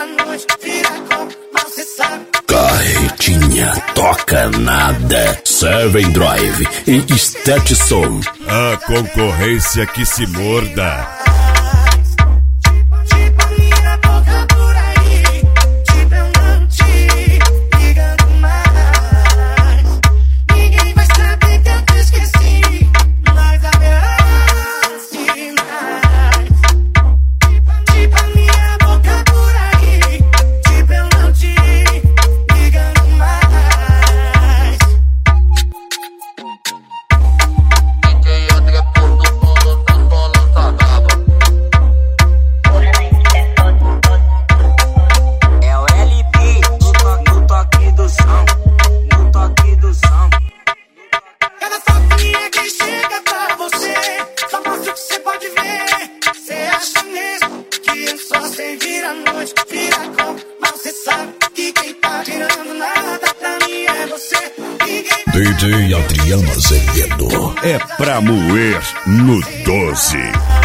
Carretinha, toca nada. Seven Drive e Stetson. A concorrência que se morda. DJ Adriano Azevedo. É pra moer no 12.